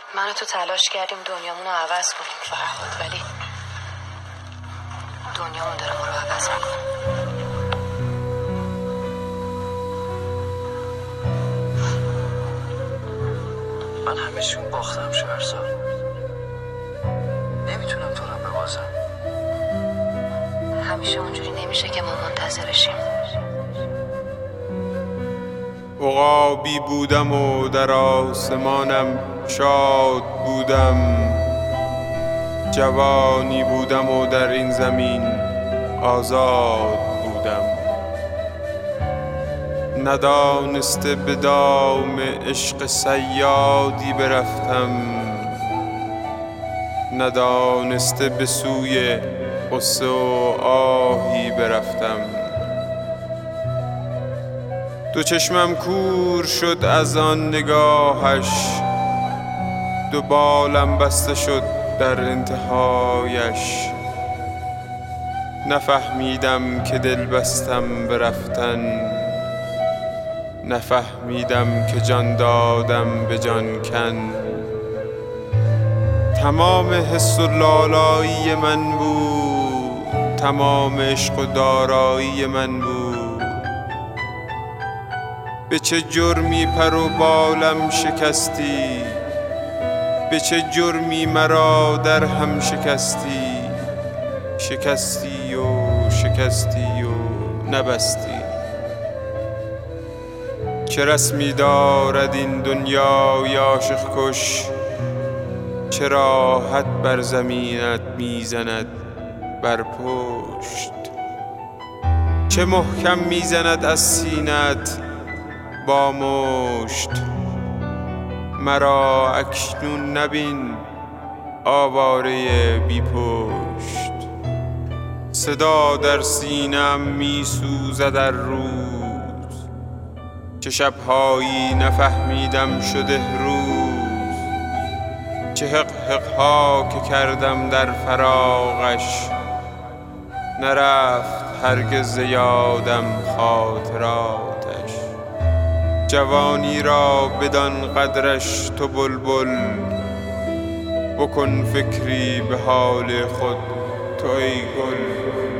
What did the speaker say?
من و تو تلاش کردیم دنیامون رو عوض کنیم فرهاد، ولی دنیامون داره ما رو عوض میکنه. من همه چیون باختم شهرزاد، نمیتونم تو رو ببازم. همیشه اونجوری نمیشه که ما منتظرشیم. عقابی بودم و در آسمانم شاد بودم، جوانی بودم و در این زمین آزاد بودم. ندانسته به دام عشق صیادی برفتم، ندانسته به سوی غصه و آهی برفتم. دو چشمم کور شد از آن نگاهش، دو بالم بسته شد در انتهایش. نفهمیدم که دل بستم به رفتن، نفهمیدم که جان دادم به جان کن. تمام حس و لالایی من بود، تمام عشق و دارایی من بود. به چه جرمی پر و بالم شکستی، به چه جرمی مرا در هم شکستی. شکستی و شکستی و نبستی. چه رسمی دارد این دنیای عاشق کش، چه راحت بر زمینت میزند بر پشت. چه محکم میزند از سینت با مشت. مرا اکنون نبین آواره بی پشت. صدا در سینم می سوزد در روز، چه شبهایی نفهمیدم شده روز. چه حق ها که کردم در فراقش، نرفت هرگز ز یادم خاطراتش. جوانی را بدان قدرش تو بلبل، بکن فکری به حال خود تو ای گل.